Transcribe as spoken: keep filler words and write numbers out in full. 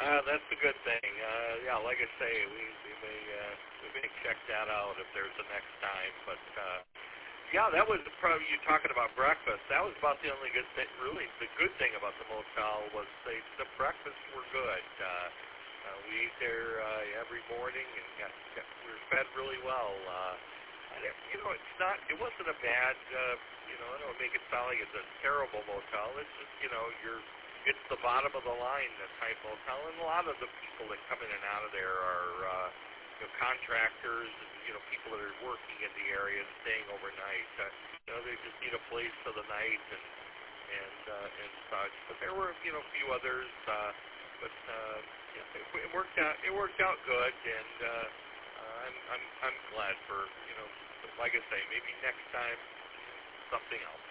Uh, that's a good thing. Uh, yeah, like I say, we, we may uh, we may check that out if there's a next time. But uh, yeah, that was probably you talking about breakfast. That was about the only good thing. Really, the good thing about the motel was they, the breakfasts were good. Uh, uh, we ate there uh, every morning and got, got we were fed really well. Uh, and it, you know, it's not. It wasn't a bad. Uh, you know, I don't make it sound like it's a terrible motel. It's just you know you're. It's the bottom of the line, the type motel, and a lot of the people that come in and out of there are, uh, you know, contractors and you know people that are working in the area and staying overnight. Uh, you know, they just need a place for the night and and uh, and such. But there were you know a few others, uh, but uh, yeah, it, it worked out. It worked out good, and uh, uh, I'm I'm I'm glad for you know, like I say, maybe next time something else.